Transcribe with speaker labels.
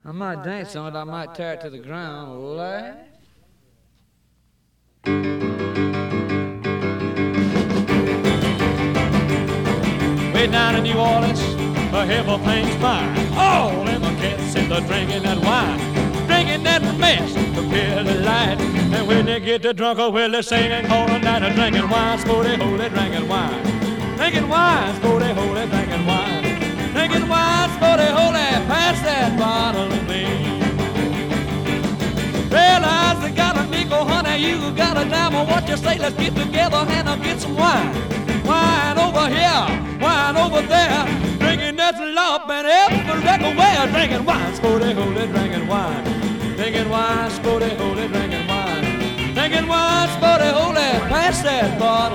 Speaker 1: I might dance on it, I might tear it to the ground. Lad.
Speaker 2: Way down in New Orleans, a heavy thing's fine. All them cats sit there drinking that wine, drinking that mess, the pill light. And when they get to drunk, well, they're singing all night, drinking wine, sporty, holy, drinking wine. Drinking wine, sporty, holy, drinking wine. Drinking wine, sporty, holy, pass that bottle to me. Realize they got a nickel, honey, you got a dime. What you say, let's get together and I'll get some wine. Wine over here, wine over there, drinking that lump and every record where. Drinking wine, sporty, holy, drinking wine. Drinking wine, sporty, holy, drinking wine. Drinking wine, sporty, holy, pass that bottle.